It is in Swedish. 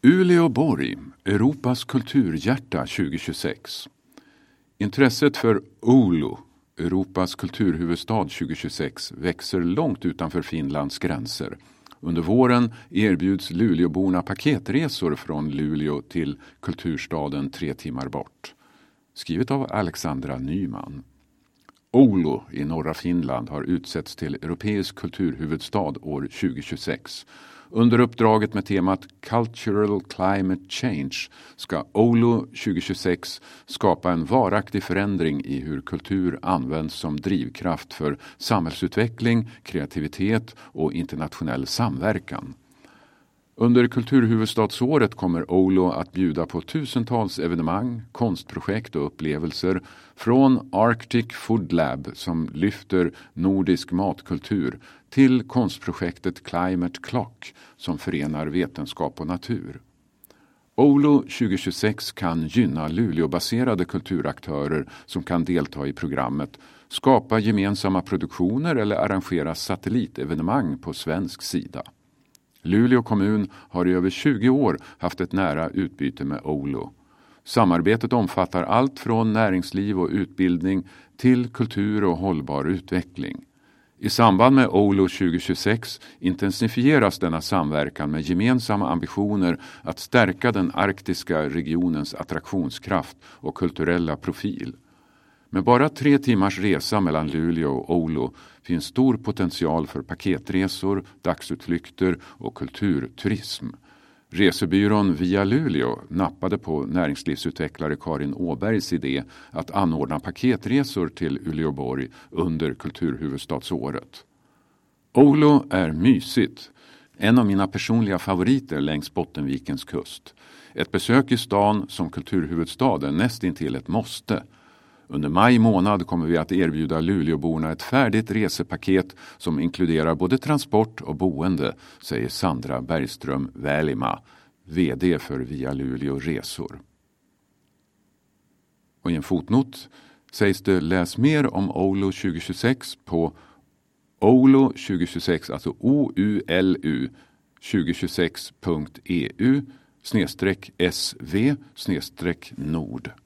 Uleåborg, Europas kulturhjärta 2026. Intresset för Oulu, Europas kulturhuvudstad 2026, växer långt utanför Finlands gränser. Under våren erbjuds Luleåborna paketresor från Luleå till kulturstaden 3 timmar bort. Skrivet av Alexandra Nyman. Oulu i norra Finland har utsetts till europeisk kulturhuvudstad år 2026. Under uppdraget med temat Cultural Climate Change ska Oulu 2026 skapa en varaktig förändring i hur kultur används som drivkraft för samhällsutveckling, kreativitet och internationell samverkan. Under kulturhuvudstadsåret kommer Oulu att bjuda på tusentals evenemang, konstprojekt och upplevelser från Arctic Food Lab som lyfter nordisk matkultur till konstprojektet Climate Clock som förenar vetenskap och natur. Oulu 2026 kan gynna Luleåbaserade kulturaktörer som kan delta i programmet, skapa gemensamma produktioner eller arrangera satellitevenemang på svensk sida. Luleå kommun har i över 20 år haft ett nära utbyte med Oulu. Samarbetet omfattar allt från näringsliv och utbildning till kultur och hållbar utveckling. I samband med Oulu 2026 intensifieras denna samverkan med gemensamma ambitioner att stärka den arktiska regionens attraktionskraft och kulturella profil. Med bara 3 timmars resa mellan Luleå och Oulu finns stor potential för paketresor, dagsutflykter och kulturturism. Resebyrån Via Luleå nappade på näringslivsutvecklare Karin Åbergs idé att anordna paketresor till Uleåborg under kulturhuvudstadsåret. Oulu är mysigt, en av mina personliga favoriter längs Bottenvikens kust. Ett besök i stan som kulturhuvudstad är nästintill ett måste. Under maj månad kommer vi att erbjuda Luleåborna ett färdigt resepaket som inkluderar både transport och boende, säger Sandra Bergström Välima, vd för Via Luleå Resor. Och i en fotnot sägs det läs mer om Oulu 2026 på Oulu 2026, alltså OULU 2026.eu/sv/nord.